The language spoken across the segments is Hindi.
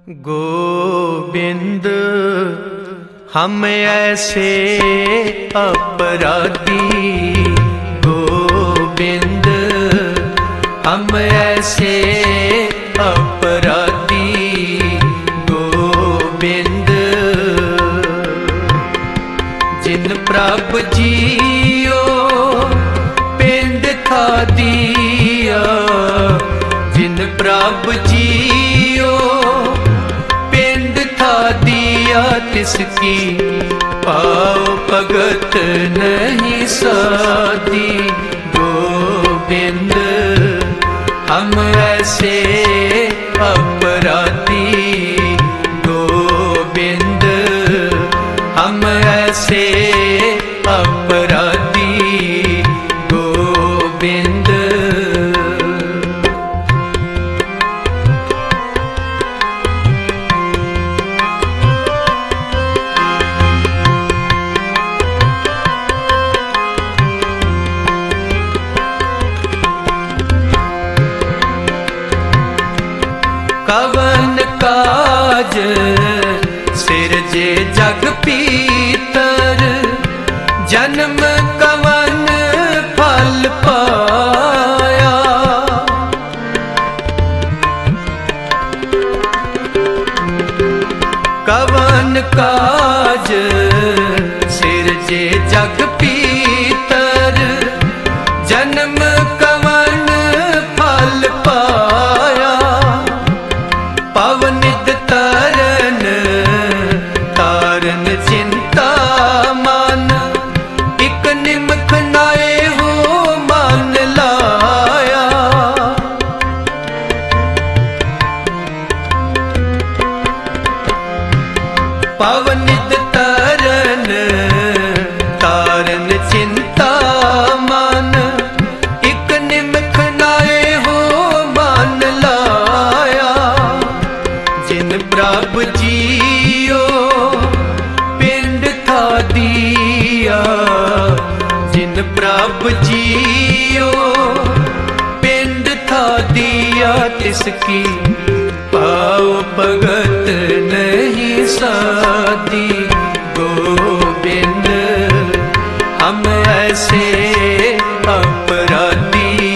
गोविंद हम ऐसे अपराधी, गोविंद हम ऐसे अपराधी, गोविंद जिन प्रभ जियो पिंड था दिया, जिन प्रभ जियो पिंड था दिया, तिसकी पाओ भगत नहीं साधी। गोविंद हम ऐसे अपराधी, गोविंद हम ऐसे अपराधी, गोविंद कवन काज सिरजे जग पीतर, जन्म कवन फल पाया। कवन काज सिरजे जग पीतर, जन्म कवन फल पाया। पवनित तरन तारन चिंता मन, इक निमख नाए हो मन लाया। पवनित तरन तारन चिंता मन, इक निमख नाए हो मन लाया। जिन प्रभ जियो पिंड था दिया, जिन प्रभ जियो पिंड था दिया, तिसकी पाओ भगत नहीं साधी। गोविंद हम ऐसे अपराधी,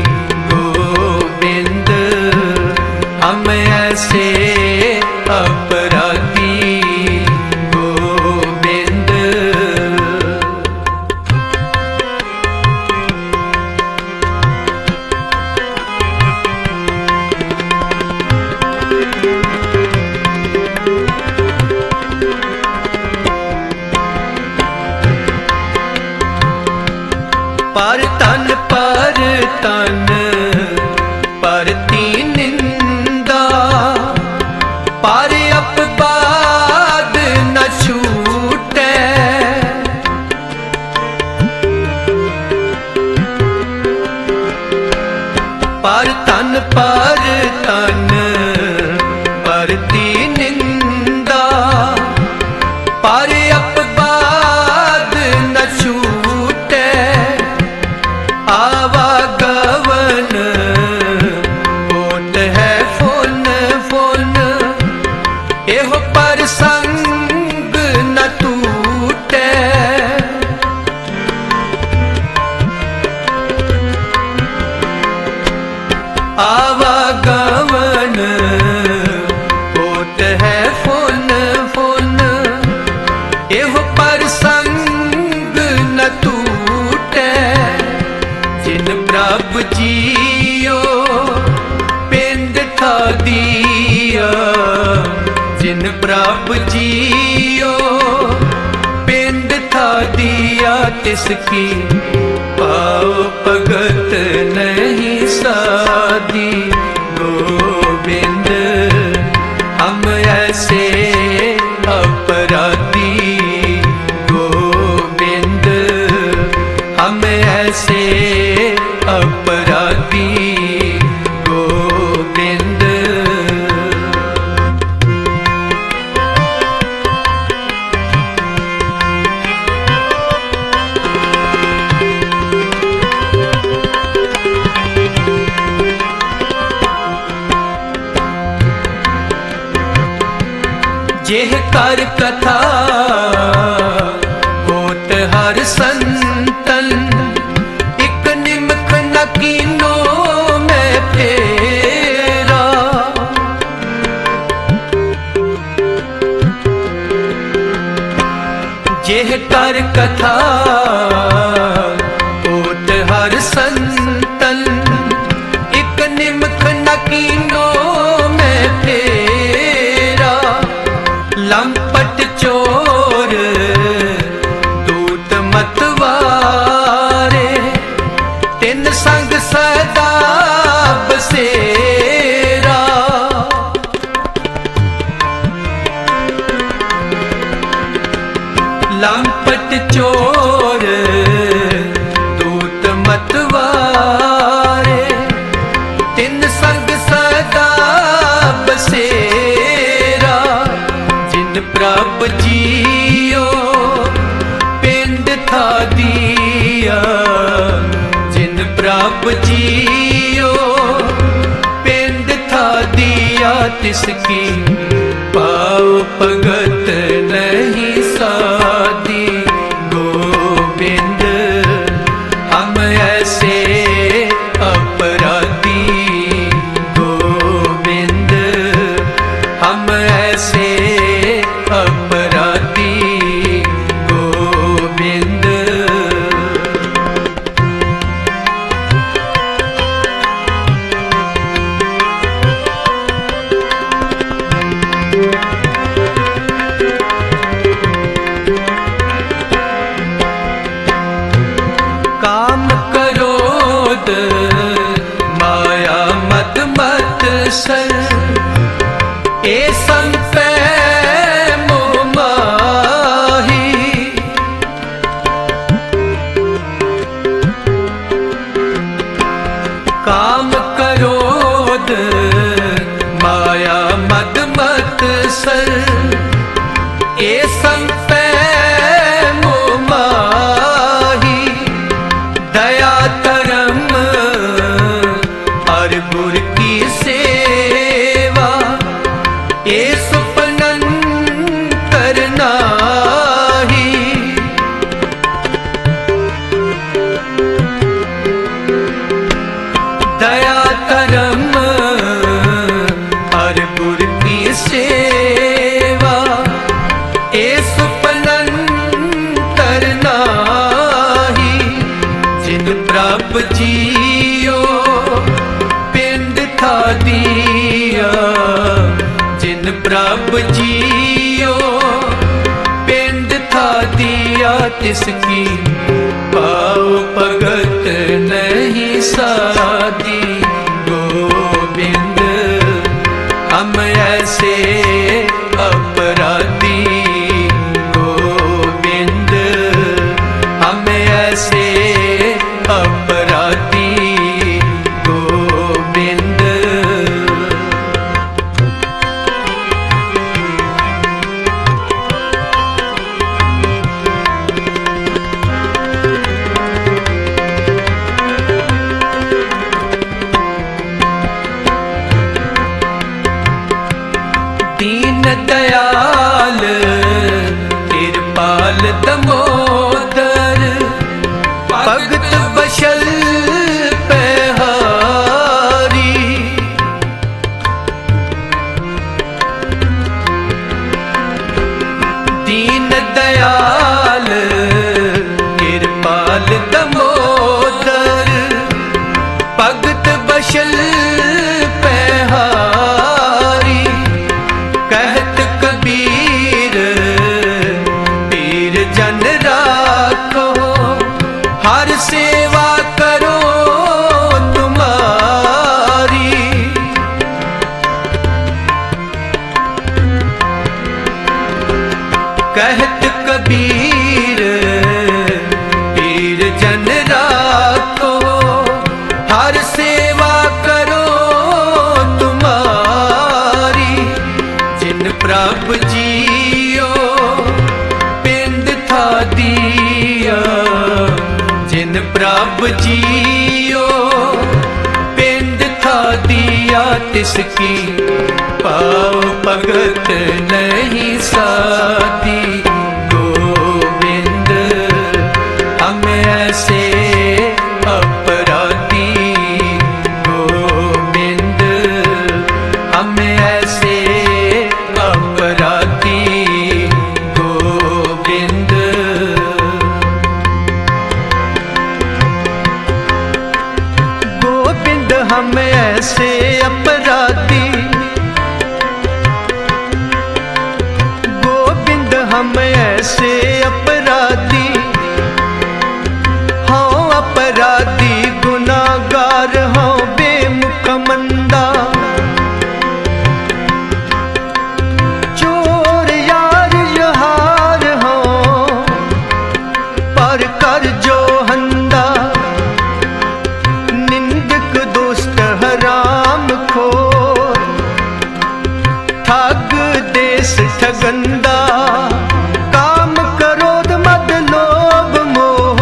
गोविंद हम ऐसे अपराधी, गोविंद पर तन परती निंदा, पर अपवाद न छूटे। पर तन परती निंदा, पर अपवाद न छूटे। आवागवन होत है फुन फुन, एहो परसंग न टूटे। आवागवन होत है फुन फुन, एहो परसंग न टूटे। जिन प्रभ जियो पिंड था दिया, जिन प्रभ जियो पिंड था दिया, तिसकी पाओ भगत नहीं साधी। गोविंद हम ऐसे अपराधी, गोविंद हम ऐसे अपराधी, गोविंद जेह कर कथा होत हर संतन, एक निमख न कीनो मैं फेरा। जेह कर कथा होत हर संतन, एक निमख न कीनो मैं फेरा। लंपट चोर दूत मतवारे, तिन संग सदा बसेरा। लंपट चोर दूत मतवारे, तिन संग सदा बसेरा। जिन प्रभ जियो पिंड था दिया, जिन प्रभ जियो पिंड था दिया, तिसकी पाओ भगत नहीं साधी। गोविंद हम ऐसे अपराधी, गोविंद हम ऐसे अपराधी, गोविंद। काम क्रोध माया मद मत सर, ए संपै मोह माही। काम क्रोध माया मद मत सर, ए संपै मोह माही। दया धर्म हर गुर की सेवा, ए सुपनन करनाही। दया धर्म हर गुर की सेवा, ए सुपनन करनाही। जिन प्रभ जियो पिंड था दिया, जिन प्रभ जियो पिंड था दिया, तिसकी पाओ भगत नहीं साधी। गोविंद हम ऐसे अपराधी, गोविंद हम ऐसे अपराधी, गोविंद। दीन दयाल कृपाल दमोदर, भगत बशल पहारी। दीन दयाल कृपाल दमोदर, भगत बशल पहारी। कहत कबीर पीर जन राखो, हर सेवा करो तुम्हारी। कहत कबीर पीर जन राखो, हर सेवा करो तुम्हारी। जिन प्रभ जियो पिंड था दिया, जिन प्रभ जियो पिंड था दिया, तिसकी पाओ भगत नहीं साधी। गोविंद हम ऐसे अपराधी, गोविंद हम ऐसे अपराधी, गोविंद। गोविंद हम ऐसे अपराधी, गोविंद हम ऐसे अपराधी, हाँ अपराधी गुनाहगार हाँ बेमुख मंदा। चोर यार यहार हाँ पर कर जो हंदा। निंदक दोस्त हराम खोर, ठग देश ठगंदा। काम क्रोध मद लोभ मोह,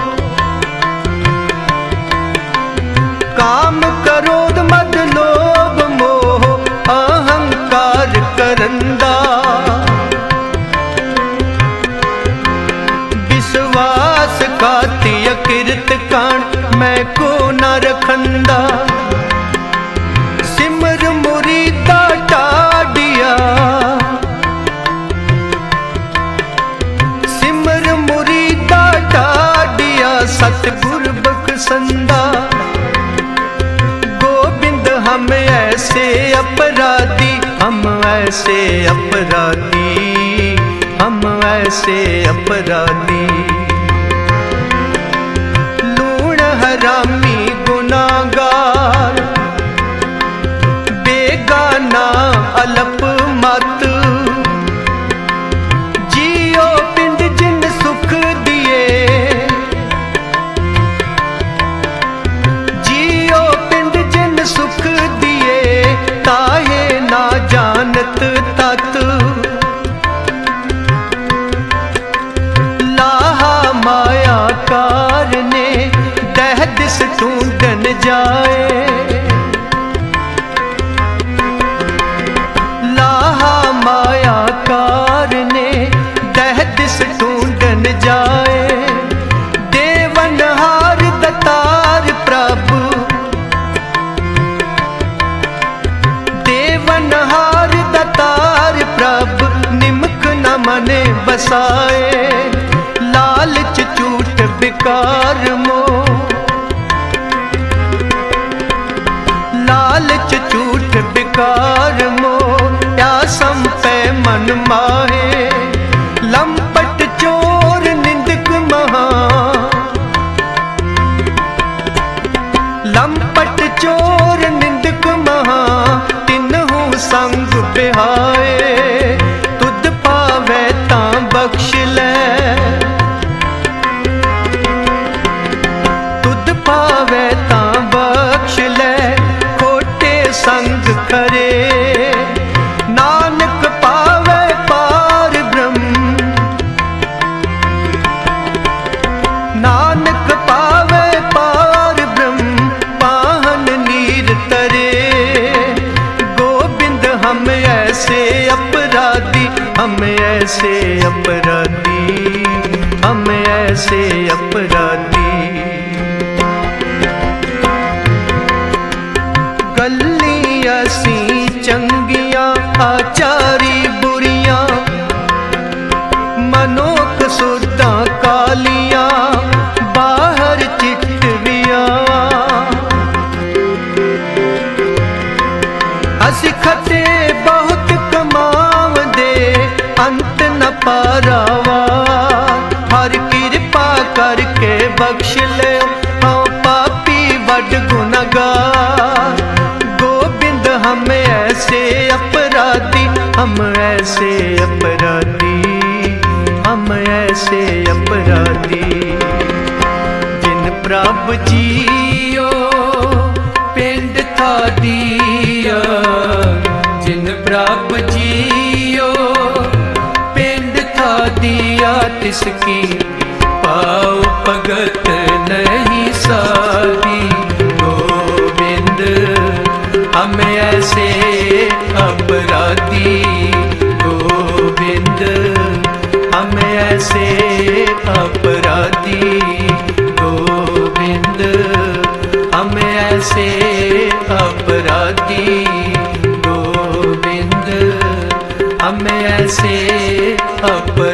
काम क्रोध मद लोभ मोह, अहंकार करंदा। विश्वास खाती अकिरत कांड, मैं को न रखंदा। सिमर मुरीदा टाडिया, सिमर मुरीदा टाडिया, सतगुर बख्शंदा। गोविंद हम ऐसे अपराधी, हम ऐसे अपराधी, हम ऐसे अपराधी। लूण हरामी गुनाहगार, बेगाना अलप मत। जियो पिंड जिन सुख दिए, जियो पिंड जिन सुख दिए, ताहे ना जानत तत। लाहा माया कारने, दह दिस ढूंढन जाए। लाहा माया कारने, दह दिस ढूंढन जाए। देवनहार दतार प्रभु, देवनहार दतार प्रभु, निमक न मने बसाए। लालच झूठ बिकार मोह, लालच झूठ बिकार मोह, या संपै मन माहे। लंपट चोर निंदक महा, लंपट चोर निंदक महा, तिन्हु संग बिहाए। तुध पावै तां बख्श लै, तुध पावै तां बख्श लै, खोटे संग करे। नानक पावै पार ब्रह्म, नानक पावै पार ब्रह्म, पाहन नीर तरे। गोविंद हम ऐसे अपराधी, हम ऐसे अपराधी, हम ऐसे अपराधी। गल्ली असी चंगियां, आचारी बुरियां, मनोक सुरदां कालियां, बाहर चिटवियां। असी खटे बहुत कमावदे, अंत न पारावा। हर कृपा करके बख्श ले, हाँ पापी वड गुनहगार। गोविंद हम ऐसे अपराधी, हम ऐसे अपराधी, हम ऐसे अपराधी। जिन प्रभ जियो पिंड था दिया, जिन प्रभ जियो पिंड था दिया, तिसकी पाओ भगत नहीं साधी। गोविंद हम ऐसे अपराधी, गोविंद ऐसे अपराधी गोविंद, हम ऐसे अपराधी गोविंद, हम ऐसे अपराधी।